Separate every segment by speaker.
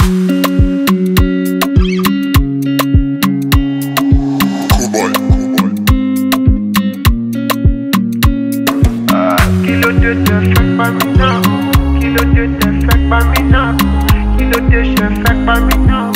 Speaker 1: Kilo de fake by me now. Kilo de fake by me now. Kilo de fake by me now.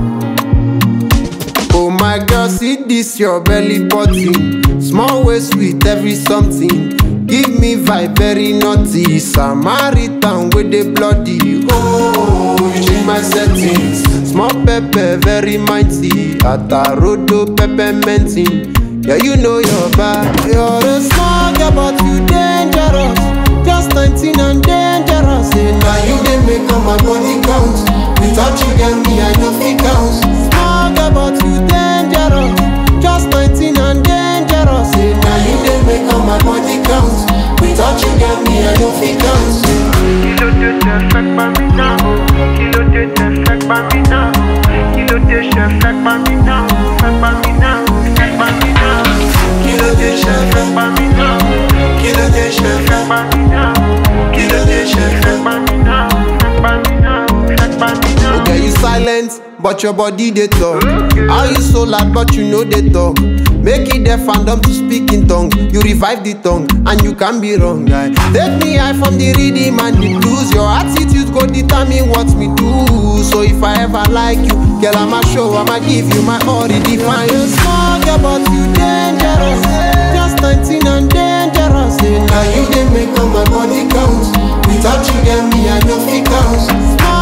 Speaker 2: Oh my girl, see this your belly button. Small waist with every something. Give me vibe very naughty. Samaritan with the bloody. Oh, you change my settings. Small pepper, very mighty. Atarodo pepperminting. Yeah, you know you're bad. You're a small girl, but you dangerous. Just 19 and dangerous. And now you they make all my body count. Without you, get me, I know fit count. Small girl, but you dangerous. Just 19 and dangerous. And now you they make all my body count. Without you, get me, I know fit count.
Speaker 1: Kilo de fake by me now. Kilo de fake by me now. Kilo de fake by me now. Fake by me now. Fake by me now. Kilo de fake by me now. Kilo de fake by me now. Kilo de fake by me now. Fake by me now. Fake by me now.
Speaker 2: Okay, you silent, but your body they talk. How you so loud, but you know they talk. Make it their fandom to speak in tongue. You revive the tongue, and you can be wrong, guy. Take me high from the rhythm and the blues. Your attitude go determine what me do. So if I ever like you, girl, I'ma show, I'ma give you my all. Redefine you small girl, but you dangerous. Just 19 and dangerous. And now you they make all my body count. Without you, get me, I know fit count.